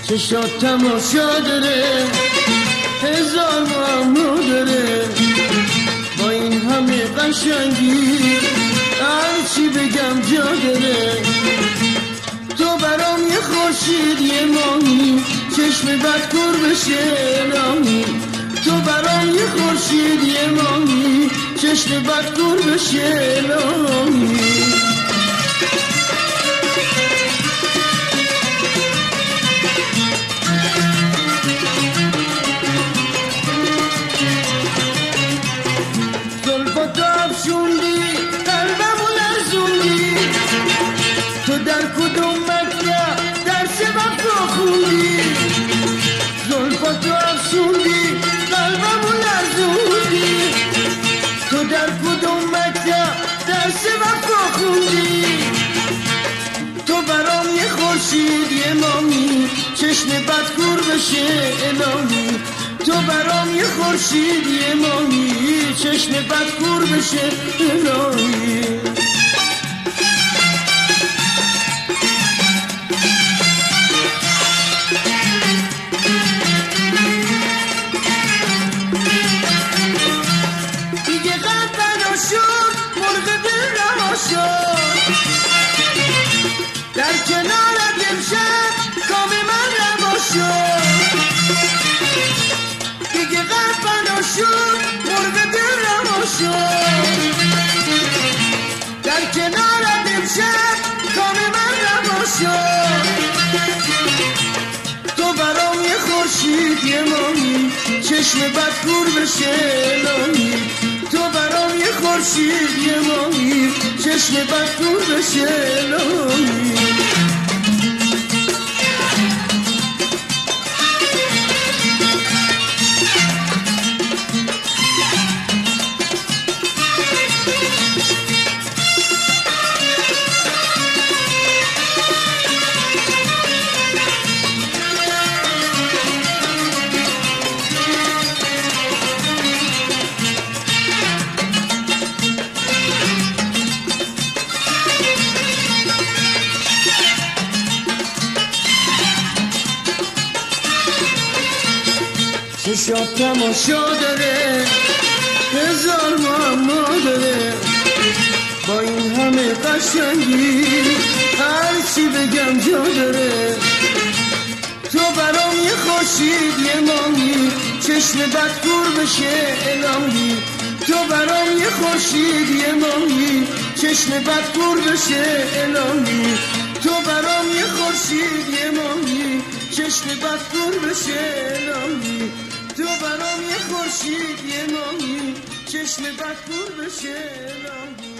چشات تماشا داره، هزار معما داره، با این همه قشنگی هرچی بگم جا داره. تو برام یه خورشید یه ماهی، چشم بد کور بشه الهی. تو برام یه خورشید یه ماهی، چشم بد کور بشه الهی. زلفاتو افشوندی قلبمو لرزوندی، تو در کدوم مکتب درس وفا خوندی؟ زلفاتو افشوندی قلبمو لرزوندی، تو در کدوم مکتب درس وفا خوندی؟ تو برام یه خورشید یه ماهی، چشم بد کور بشه الهی. تو برام یه خورشید یه ماهی، چشم بد کور بشه الهی. دیگه قلب بنا شد، مرغ دل رها شد، در کنارت امشب کام من روا شد. دیگه قلب بنا شد، مرغ دل رها شد، در کنارت امشب کام من روا شد. تو برام یه خورشید یه ماهی، چشم بد کور بشه الهی. تو برام یه خورشید یه ماهی، چشم بد کور بشه الهی. چشات تماشا داره، هزار معما داره، با این همه قشنگی هرچی بگم جا داره. تو برام یه خورشید یه ماهی، چشم بد کور بشه الهی. تو برام یه خورشید یه ماهی، چشم بد کور بشه الهی. تو برام یه خورشید یه ماهی، چشم بد کور بشه الهی. تو برام یه خورشید یه ماهی، چشم بد کور بشه الهی.